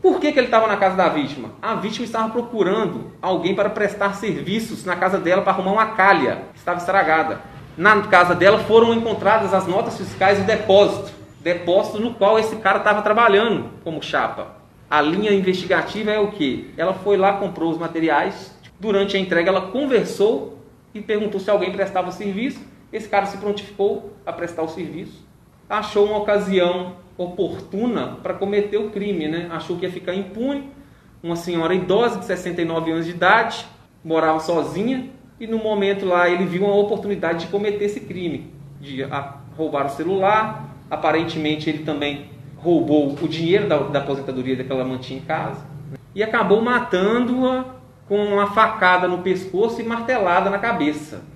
Por que ele estava na casa da vítima? A vítima estava procurando alguém para prestar serviços na casa dela para arrumar uma calha que estava estragada. Na casa dela foram encontradas as notas fiscais e o depósito no qual esse cara estava trabalhando como chapa. A linha investigativa é o quê? Ela foi lá, comprou os materiais, durante a entrega ela conversou e perguntou se alguém prestava serviço. Esse cara se prontificou a prestar o serviço, achou uma ocasião oportuna para cometer o crime, né? Achou que ia ficar impune. Uma senhora idosa de 69 anos de idade, morava sozinha, e no momento lá ele viu uma oportunidade de cometer esse crime, de roubar o celular. Aparentemente ele também roubou o dinheiro da aposentadoria que ela mantinha em casa, né? E acabou matando-a com uma facada no pescoço e martelada na cabeça.